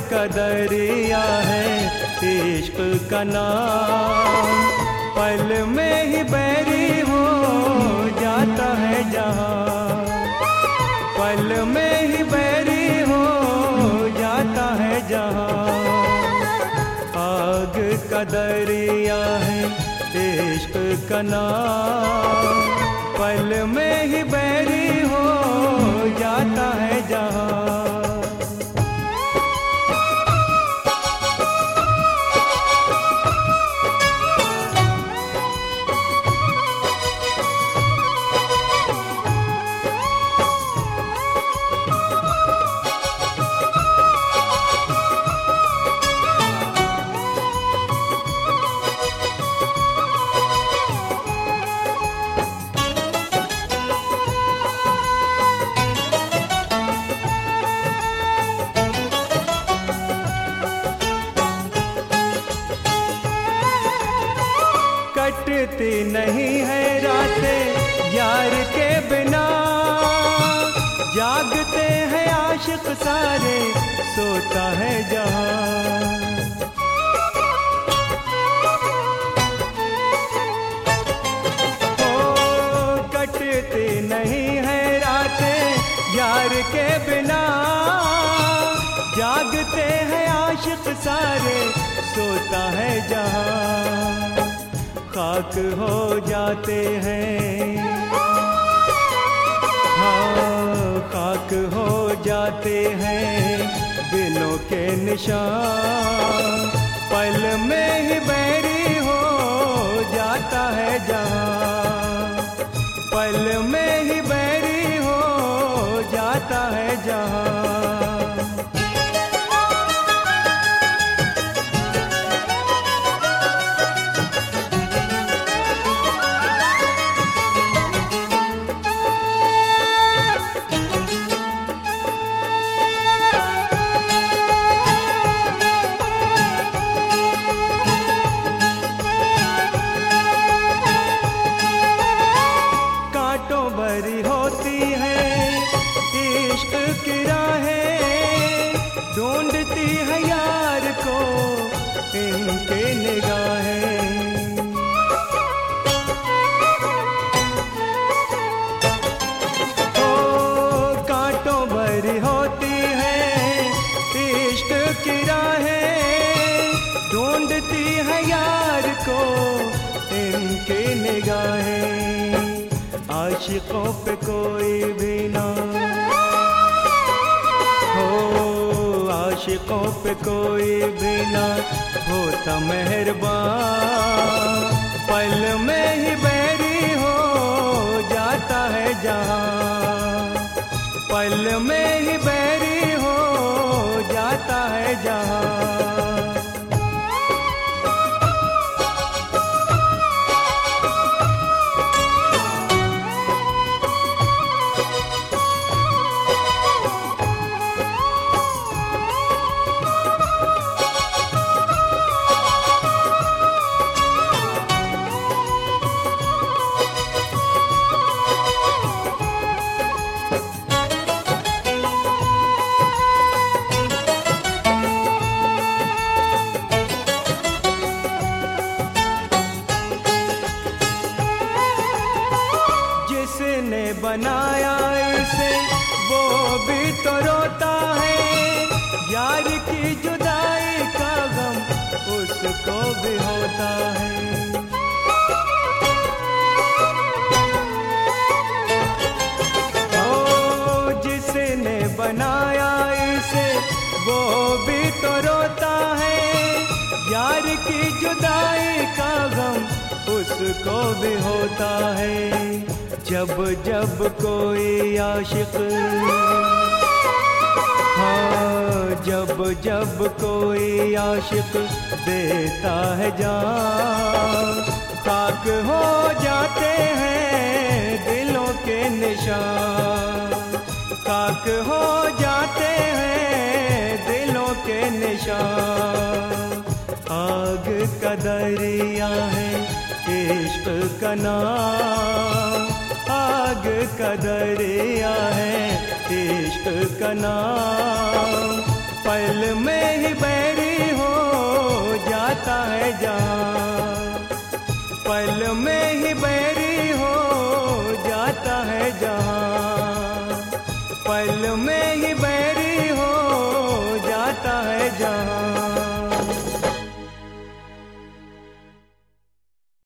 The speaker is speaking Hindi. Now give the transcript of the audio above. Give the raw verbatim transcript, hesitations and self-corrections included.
का दरिया है इश्क का नाम, पल में ही बैरी हो जाता है जहां, पल में ही बैरी हो जाता है जहां। आग का दरिया है इश्क का नाम, पल में ही बैरी हो जाता है जहां। कटती नहीं है रातें यार के बिना, जागते हैं आशिक सारे सोता है जहां। ओ कटती नहीं है रातें यार के बिना, जागते हैं आशिक सारे सोता है जहां। खाक हो जाते हैं, हाँ खाक हो जाते हैं दिलों के निशान, पल में ही बैरी हो जाता है जहां, पल में ही बैरी हो जाता है जहां। भरी होती है इश्क की राहें, ढूंढती है यार को इनके निगाहें। ओ कांटों भरी होती है इश्क की राहें, ढूंढती है यार को इनके निगाहें। आशिकों पे कोई भी ना हो, आशिकों पे कोई भी ना होता मेहरबान, पल में ही बैरी हो जाता है जहां, पल में ही बैरी हो जाता है जहां। जिसने बनाया इसे वो भी तो रोता है, यार की जुदाई का गम उसको भी होता है। ओ जिसने बनाया इसे वो भी तो रोता है, यार की जुदाई का गम उसको भी होता है। जब जब कोई आशिक, हाँ जब जब कोई आशिक देता है जान, खाक हो जाते हैं दिलों के निशान, खाक हो जाते हैं दिलों के निशान। आग का दरिया है इश्क का नाम, आग का दरिया है इश्क का नाम, पल में ही बैरी हो जाता है जहां, पल में ही बैरी